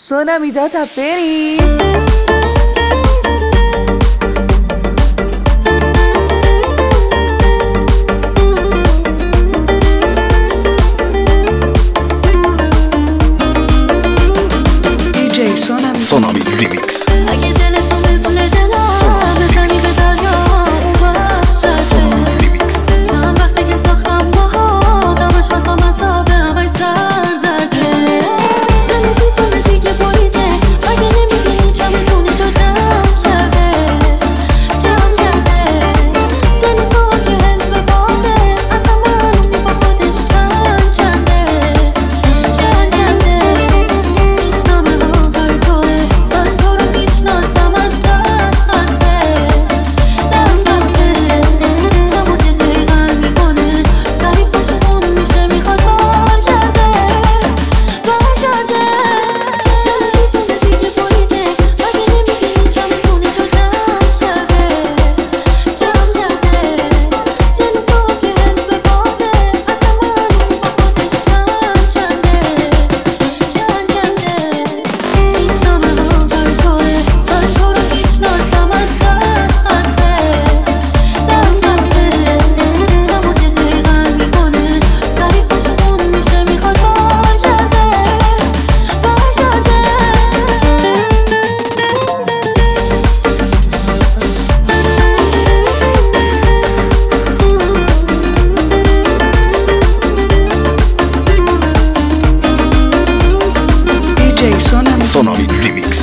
سونامی داتا بریم. سونامی ریمیکس. اگه دلتو مثل دلم بزنی به دریا اون وحشته. چند وقتی که ساختم باها دمش خواستم از آب هوای سردرده. دل دیوانه دیگه بریده مگه نمیبینی چمدونشو جمع کرده. دل تو که حزب باده اصلا معلوم نی با خودش چنده. نامه ها برای توه من تو رو میشناسم از دست خطه. نمو که دقیقا میکنه سری پشمون میشه میخواد برگرده. دل دیگه بریده مگه نمیبینی چمدونشو جمع کرده. دل تو که حزب باده اصلا معلوم نی با خودش چنده. نامه ها برای توه من تو رو میشناسم از دست خطه. نمو که دقیقا میکنه سری پشمون میشه میخواد برگرده. DJ سونامی ریمیکس.